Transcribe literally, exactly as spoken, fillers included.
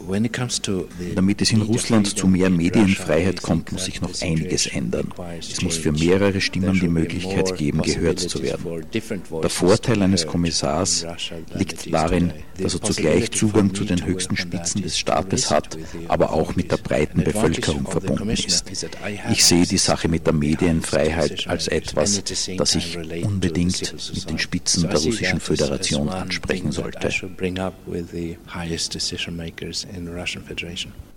Damit es in Russland zu mehr Medienfreiheit kommt, muss sich noch einiges ändern. Es muss für mehrere Stimmen die Möglichkeit geben, gehört zu werden. Der Vorteil eines Kommissars liegt darin, dass er zugleich Zugang zu den höchsten Spitzen des Staates hat, aber auch mit der breiten Bevölkerung verbunden ist. Ich sehe die Sache mit der Medienfreiheit als etwas, das ich unbedingt mit den Spitzen der Russischen Föderation ansprechen sollte. in the highest decision makers in the Russian Federation.